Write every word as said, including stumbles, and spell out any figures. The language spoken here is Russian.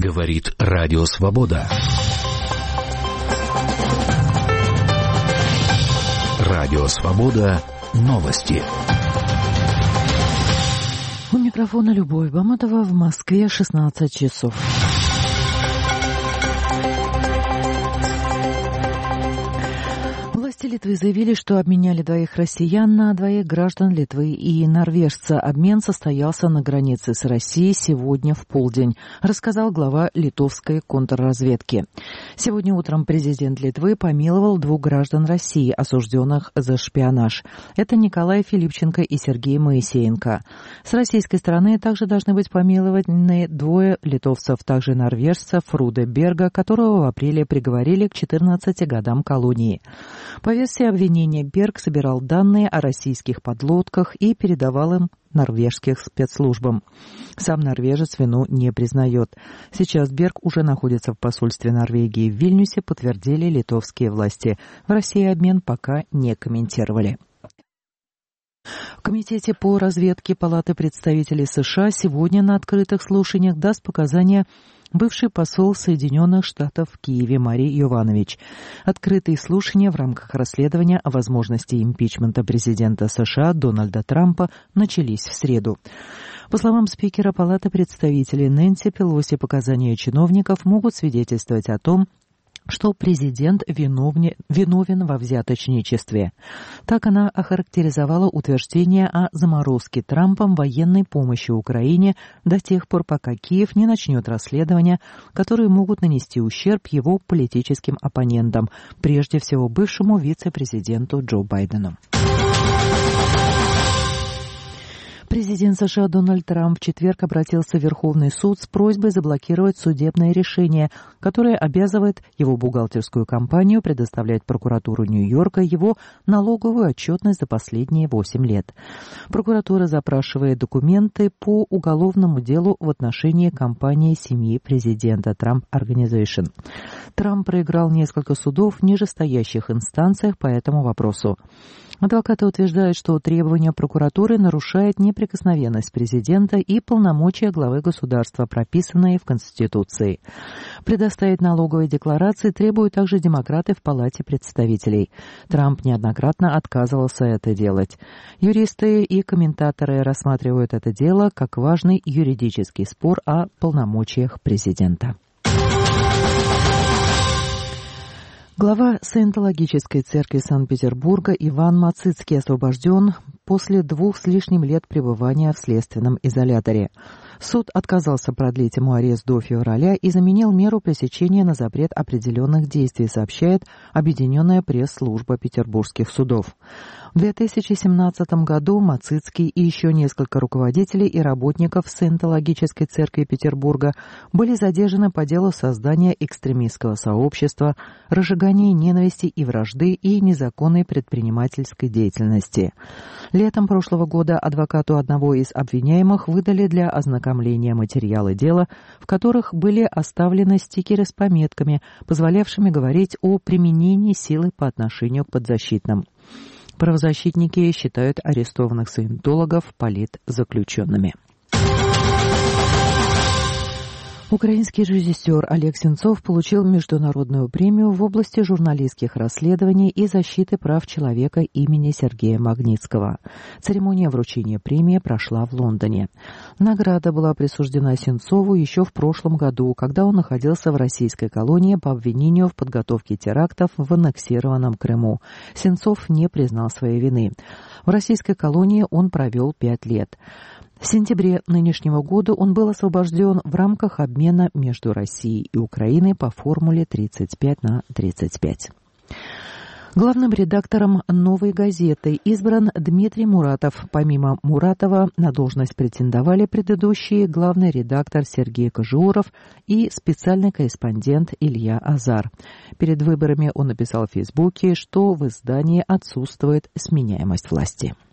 Говорит Радио Свобода. Радио Свобода. Новости. У микрофона Любовь Баматова. В Москве шестнадцать часов. Власти Литвы заявили, что обменяли двоих россиян на двоих граждан Литвы и норвежца. Обмен состоялся на границе с Россией сегодня в полдень, рассказал глава литовской контрразведки. Сегодня утром президент Литвы помиловал двух граждан России, осужденных за шпионаж. Это Николай Филипченко и Сергей Моисеенко. С российской стороны также должны быть помилованы двое литовцев, также норвежца Фруде Берга, которого в апреле приговорили к четырнадцати годам колонии. По версии обвинения, Берг собирал данные о российских подлодках и передавал им норвежским спецслужбам. Сам норвежец вину не признает. Сейчас Берг уже находится в посольстве Норвегии в Вильнюсе, подтвердили литовские власти. В России обмен пока не комментировали. В Комитете по разведке Палаты представителей США сегодня на открытых слушаниях даст показания бывший посол Соединенных Штатов в Киеве Марий Йованович. Открытые слушания в рамках расследования о возможности импичмента президента США Дональда Трампа начались в среду. По словам спикера Палаты представителей Нэнси Пелоси, показания чиновников могут свидетельствовать о том, что президент виновне, виновен во взяточничестве. Так она охарактеризовала утверждение о заморозке Трампом военной помощи Украине до тех пор, пока Киев не начнет расследования, которые могут нанести ущерб его политическим оппонентам, прежде всего бывшему вице-президенту Джо Байдену. Президент США Дональд Трамп в четверг обратился в Верховный суд с просьбой заблокировать судебное решение, которое обязывает его бухгалтерскую компанию предоставлять прокуратуру Нью-Йорка его налоговую отчетность за последние восемь лет. Прокуратура запрашивает документы по уголовному делу в отношении компании семьи президента Trump Organization. Трамп проиграл несколько судов в нижестоящих инстанциях по этому вопросу. Адвокаты утверждают, что требования прокуратуры нарушают неприкосновенность президента и полномочия главы государства, прописанные в Конституции. Предоставить налоговые декларации требуют также демократы в Палате представителей. Трамп неоднократно отказывался это делать. Юристы и комментаторы рассматривают это дело как важный юридический спор о полномочиях президента. Глава Саентологической церкви Санкт-Петербурга Иван Мацицкий освобожден после двух с лишним лет пребывания в следственном изоляторе. Суд отказался продлить ему арест до февраля и заменил меру пресечения на запрет определенных действий, сообщает Объединенная пресс-служба петербургских судов. В две тысячи семнадцатом году Мацицкий и еще несколько руководителей и работников Саентологической церкви Петербурга были задержаны по делу создания экстремистского сообщества, разжигания ненависти и вражды и незаконной предпринимательской деятельности. Летом прошлого года адвокату одного из обвиняемых выдали для ознакомления материалы дела, в которых были оставлены стикеры с пометками, позволявшими говорить о применении силы по отношению к подзащитным. Правозащитники считают арестованных саентологов политзаключенными. Украинский режиссер Олег Сенцов получил международную премию в области журналистских расследований и защиты прав человека имени Сергея Магнитского. Церемония вручения премии прошла в Лондоне. Награда была присуждена Сенцову еще в прошлом году, когда он находился в российской колонии по обвинению в подготовке терактов в аннексированном Крыму. Сенцов не признал своей вины. В российской колонии он провел пять лет. В сентябре нынешнего года он был освобожден в рамках обмена между Россией и Украиной по формуле тридцать пять на тридцать пять. Главным редактором «Новой газеты» избран Дмитрий Муратов. Помимо Муратова на должность претендовали предыдущие главный редактор Сергей Кожуоров и специальный корреспондент Илья Азар. Перед выборами он написал в Фейсбуке, что в издании отсутствует сменяемость власти.